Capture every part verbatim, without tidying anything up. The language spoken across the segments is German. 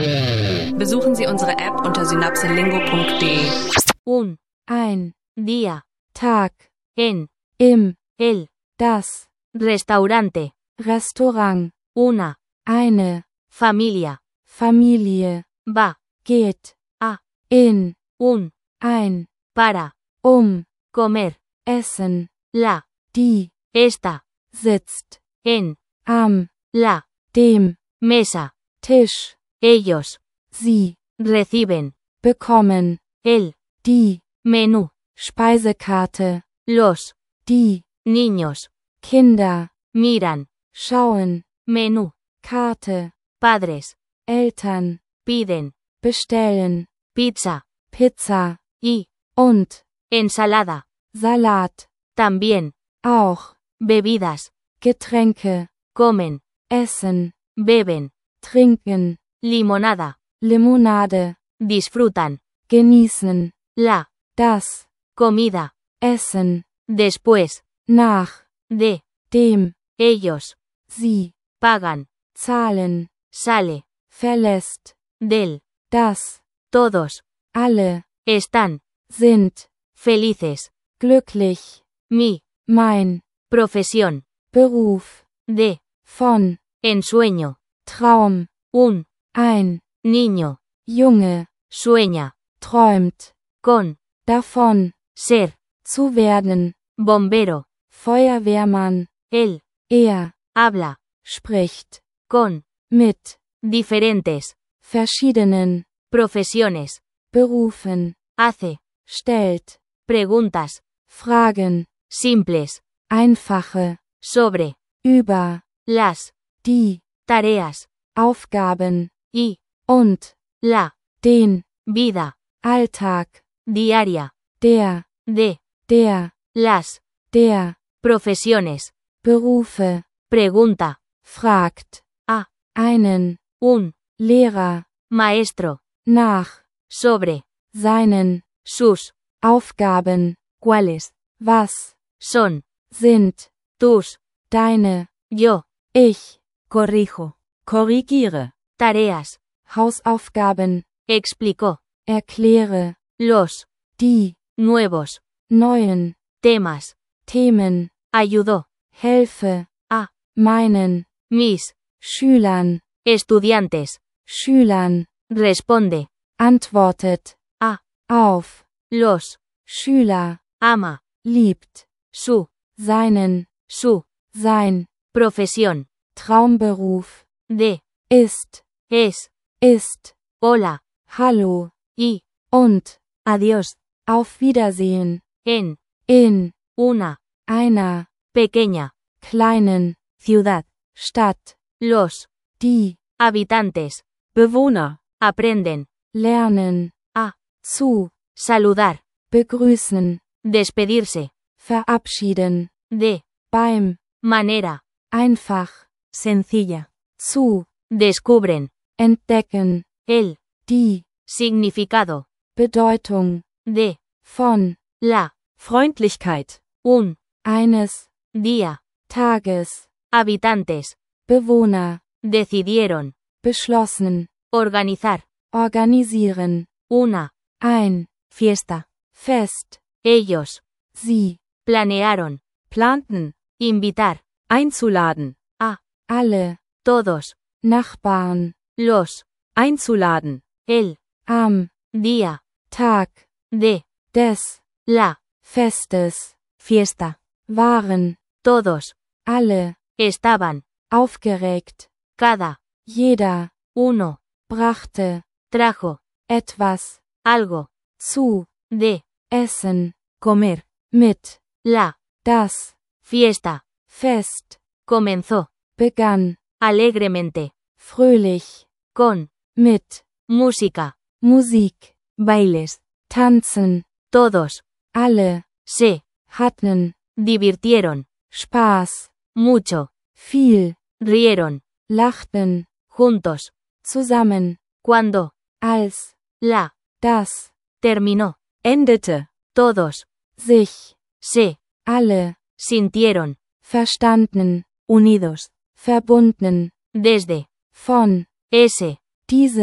Besuchen Sie unsere App unter synapselingo punkt de. Un. Ein. Día. Tag. En. Im. El. Das. Restaurante. Restaurant. Una. Eine. Familia. Familie. Va. Geht. A. In. Un. Ein. Para. Um. Comer. Essen. La. Die. Esta. Sitzt. En. Am. La. Dem. Mesa. Tisch. Ellos. Sie. Reciben. Bekommen. El. Die. Menú. Speisekarte. Los. Die. Niños. Kinder. Miran. Schauen. Menú. Karte. Padres. Eltern. Piden. Bestellen. Pizza. Pizza. Y. Und. Ensalada. Salat. También. Auch. Bebidas. Getränke. Comen. Essen. Beben. Trinken. Limonada. Limonade. Disfrutan. Genießen. La. Das. Comida. Essen. Después. Nach. De. Dem. Ellos. Sie. Pagan. Zahlen. Sale. Verlässt. Del. Das. Todos. Alle. Están. Sind. Felices. Glücklich. Mi. Mein. Profesión. Beruf. De. Von. Ensueño. Traum. Un. Ein. Niño. Junge. Sueña. Träumt. Con. Davon. Ser. Zu werden. Bombero. Feuerwehrmann. Él. Er. Habla. Spricht. Con. Mit. Diferentes. Verschiedenen. Profesiones. Berufen. Hace. Stellt. Preguntas. Fragen. Simples. Einfache. Sobre. Über. Las. Die. Tareas. Aufgaben. Y. Und. La. Den. Vida. Alltag. Diaria. Der. De. Der. Las. Der. Profesiones. Berufe. Pregunta. Fragt. A. Einen. Un. Lehrer. Maestro. Nach. Sobre. Seinen. Sus. Aufgaben. ¿Cuáles? Was. Son. Sind. Tus. Deine. Yo. Ich. Corrijo. Korrigiere. Tareas. Hausaufgaben. Explicó. Erkläre. Los. Die. Nuevos. Neuen. Temas. Themen. Ayudó. Helfe. A. Meinen. Mis. Schülern. Estudiantes. Schülern. Responde. Antwortet. A. Auf. Los. Schüler. Ama. Liebt. Su. Seinen. Su. Sein. Profesión. Traumberuf. De. Ist. Es. Ist. Hola. Hallo. Y. Und. Adiós. Auf Wiedersehen. En. In. Una. Einer. Pequeña. Kleinen. Ciudad. Stadt. Los. Die. Habitantes. Bewohner. Aprenden. Lernen. A. Zu. Saludar. Begrüßen. Despedirse. Verabschieden. De. Beim. Manera. Einfach. Sencilla. Zu. Descubren. Entdecken. El. Die. Significado. Bedeutung. De. Von. La. Freundlichkeit. Un. Eines. Día. Tages. Habitantes. Bewohner. Decidieron. Beschlossen. Organizar. Organisieren. Una. Ein. Fiesta. Fest. Ellos. Sie. Planearon. Planten. Invitar. Einzuladen. A. Alle. Todos. Nachbarn. Los. Einzuladen. El. Am. Día. Tag. De. Des. La. Festes. Fiesta. Waren. Todos. Alle. Estaban. Aufgeregt. Cada. Jeder. Uno. Brachte. Trajo. Etwas. Algo. Zu. De. Essen. Comer. Mit. La. Das. Fiesta. Fest. Comenzó. Begann. Alegremente. Fröhlich. Con. Mit. Música. Musik. Bailes. Tanzen. Todos. Alle. Se. Hatten. Divirtieron. Spaß. Mucho. Viel. Rieron. Lachten. Juntos. Zusammen. Cuando. Als. La. Das. Terminó. Endete. Todos. Sich. Se. Alle. Sintieron. Verstanden. Unidos. Verbunden. Desde. Von. Ese. Diesem.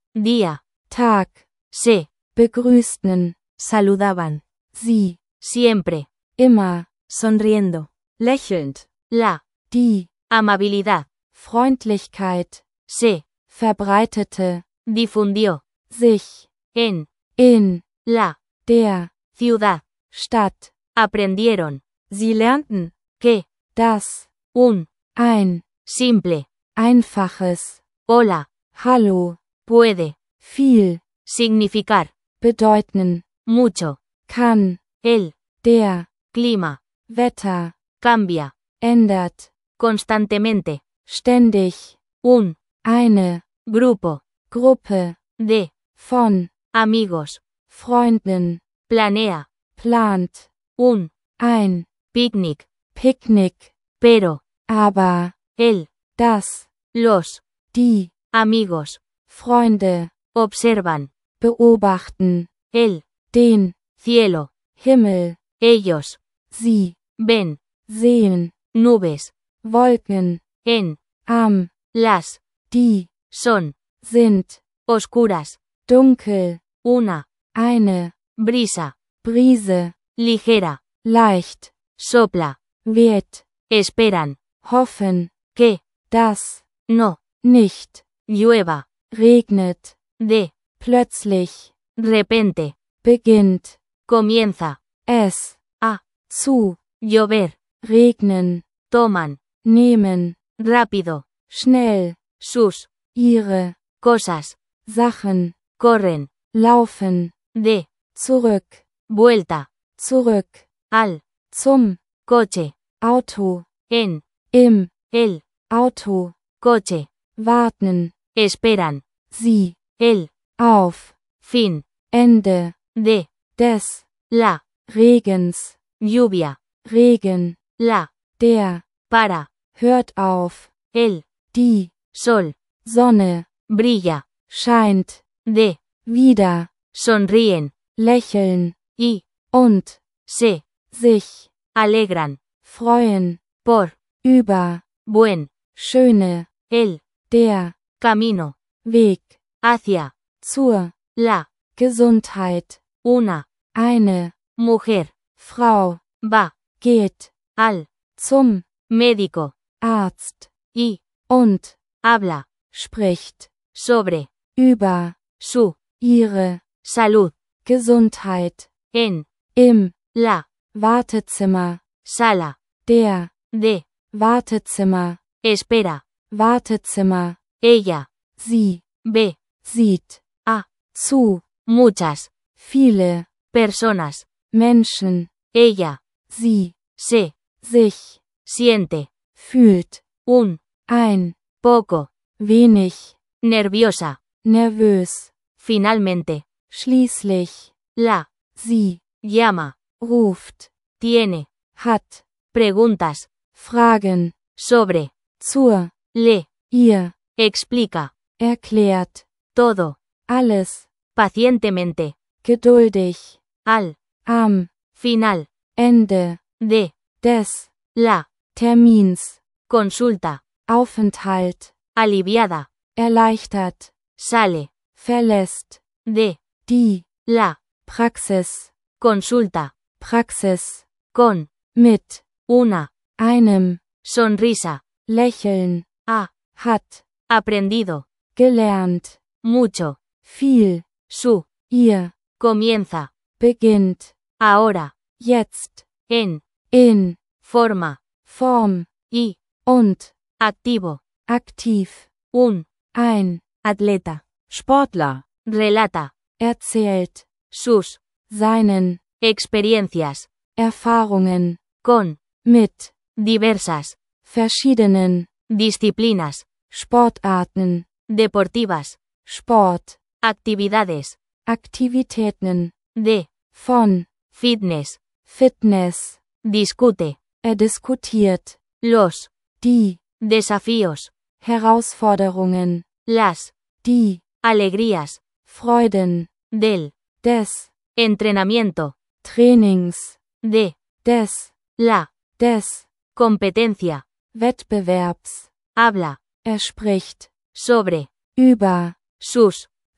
día, Tag, se, begrüßten, saludaban, sie, siempre, immer, sonriendo, lächelnd, la, die, amabilidad, Freundlichkeit, se, verbreitete, difundió, sich, en, in, la, der, ciudad, Stadt, aprendieron, sie lernten, que, das, un, ein, simple, einfaches, hola, Hallo, puede, viel, significar, bedeuten, mucho, kann, el, der, clima, Wetter, cambia, ändert, constantemente, ständig, un, eine, grupo, Gruppe, de, von, amigos, Freunden, planea, plant, un, ein, picnic, Picknick, pero, aber, el, das, los, die, amigos, Freunde, observan, beobachten, el, den, cielo, Himmel, ellos, sie, ven, sehen, nubes, Wolken, en, am, las, die, son, sind, oscuras, dunkel, una, eine, brisa, Brise, ligera, leicht, sopla, weht, esperan, hoffen, que, dass, no, nicht, llueva, regnet, de, plötzlich, repente, beginnt, comienza, es, a, zu, llover, regnen, toman, nehmen, rápido, schnell, sus, ihre, cosas, Sachen, corren, laufen, de, zurück, vuelta, zurück, al, zum, coche, Auto, en, im, el, Auto, coche, warten, esperan, sie, el, auf, fin, Ende, de, des, la, Regens, lluvia, Regen, la, der, para, hört auf, el, die, sol, Sonne, brilla, scheint, de, wieder, sonríen, lächeln, y, und, se, sich, alegran, freuen, por, über, buen, schöne, el, der, camino, Weg, hacia, zur, la, Gesundheit, una, eine, mujer, Frau, va, geht, al, zum, médico, Arzt, y, und, habla, spricht, sobre, über, su, ihre, salud, Gesundheit, en, im, la, Wartezimmer, sala, der, de, Wartezimmer, espera, Wartezimmer, ella, sie, ve, sieht, a, zu, muchas, viele, personas, Menschen, ella, sie, se, sich, siente, fühlt, un, ein, poco, wenig, nerviosa, nervös, finalmente, schließlich, la, sie, llama, ruft, tiene, hat, preguntas, Fragen, sobre, zur, le, ihr, explica, erklärt, todo, alles, pacientemente, geduldig, al, am, final, Ende, de, des, la, Termins, consulta, Aufenthalt, aliviada, erleichtert, sale, verlässt, de, die, la, Praxis, consulta, Praxis, con, mit, una, einem, sonrisa, Lächeln, ha, hat, aprendido, gelernt, mucho, viel, su, ihr, comienza, beginnt, ahora, jetzt, en, in, forma, Form, y, und, activo, aktiv, un, ein, Atleta, Sportler, relata, erzählt, sus, seinen, experiencias, Erfahrungen, con, mit, diversas, verschiedenen, disciplinas, Sportarten, deportivas, Sport, actividades, Aktivitäten, de, von, fitness, Fitness, discute, er diskutiert, los, die, desafíos, Herausforderungen, las, die, alegrías, Freuden, del, des, entrenamiento, Trainings, de, des, la, des, competencia, Wettbewerbs, habla, er spricht, sobre, über, sus,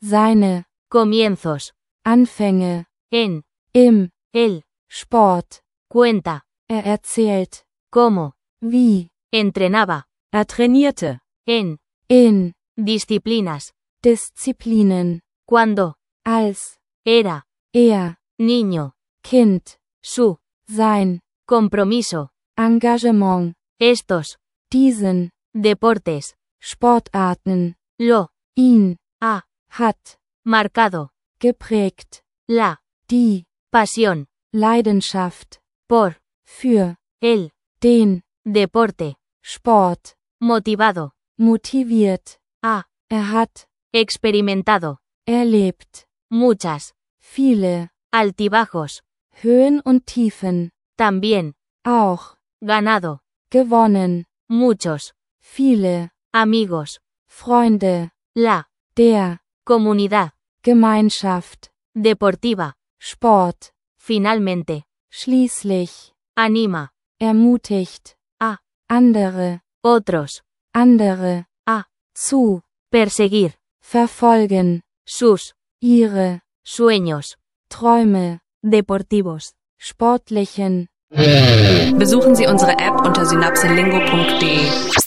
seine, comienzos, Anfänge, en, im, el, Sport. cuenta, Er erzählt, cómo, wie, entrenaba, Er trainierte. en, in, disciplinas, Disziplinen, cuando, als, era, er, niño, Kind, su, sein, compromiso, Engagement, estos, diesen, deportes, Sportarten, lo, ihn, ha, hat, marcado, geprägt, la, die, pasión, Leidenschaft, por, für, el, den, deporte, Sport, motivado, motiviert, ha, er hat, experimentado, erlebt, muchas, viele, altibajos, Höhen und Tiefen, también, auch, ganado, gewonnen, muchos, viele, amigos, Freunde, la, der, comunidad, Gemeinschaft, deportiva, Sport, finalmente, schließlich, anima, ermutigt, a, andere, otros, andere, a, zu, perseguir, verfolgen, sus, ihre, sueños, Träume, Deportivos. sportlichen, Besuchen Sie unsere App unter synapselingo punkt de.